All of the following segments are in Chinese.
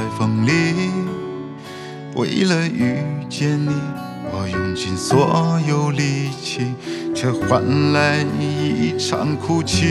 风里，为了遇见你，我用尽所有力气，却换来一场哭泣。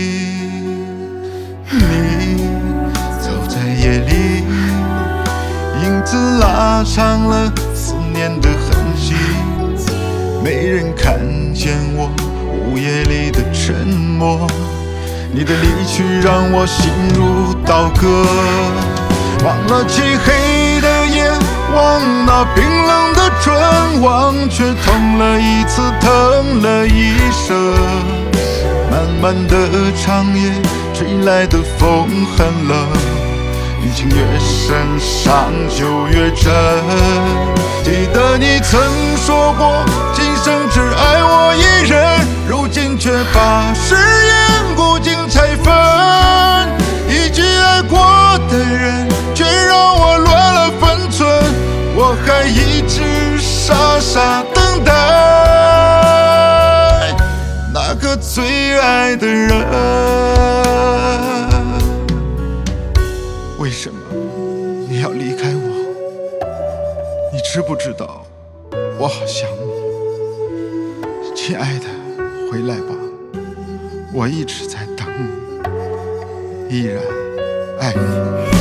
你走在夜里，影子拉长了思念的痕迹，没人看见我午夜里的沉默。你的离去让我心如刀割，忘了漆黑的夜，忘那冰冷的春，忘却痛了一次，疼了一生。漫漫的长夜，吹来的风很冷，雨情越深，伤就越真。记得你曾说过，今生只爱我一人，如今却把誓言古今拆分。一句爱过的人，却让我乱了分寸，我还一直傻傻等待那个最爱的人。为什么你要离开我？你知不知道我好想你？亲爱的，回来吧，我一直在等你，依然爱你。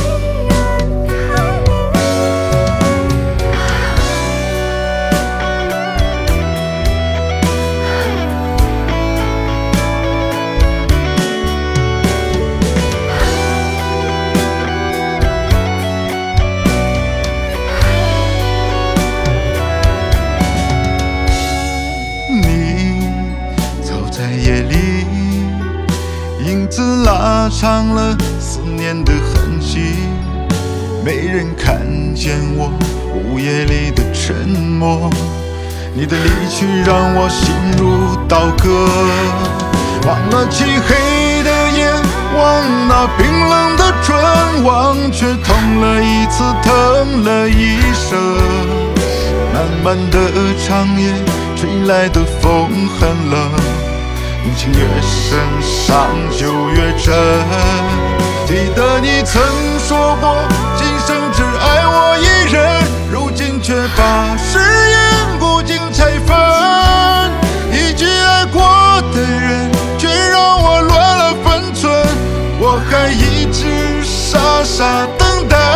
影子拉长了思念的痕迹，没人看见我午夜里的沉默。你的离去让我心如刀割，忘了漆黑的夜，忘那冰冷的春，忘却痛了一次，疼了一生。漫漫的长夜，吹来的风很冷，雨情越深，伤就越真。记得你曾说过，今生只爱我一人，如今却把誓言古今拆分。一句爱过的人，却让我乱了分寸，我还一直傻傻等待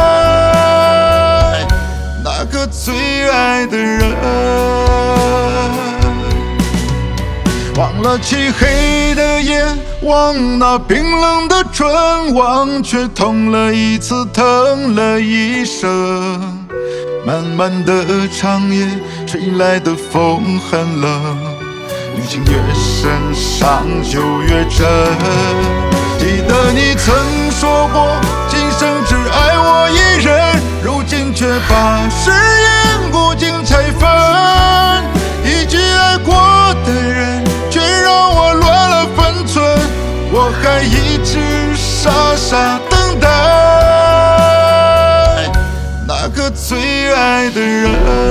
那个最爱的人。忘了漆黑的夜，忘那冰冷的春，忘却痛了一次，疼了一生。漫漫的长夜，吹来的风很冷，雨情越深，伤就越真。记得你曾说过，今生只爱我一人，如今却把誓言古今拆分。一句爱过的人，我还一直傻傻等待那个最爱的人。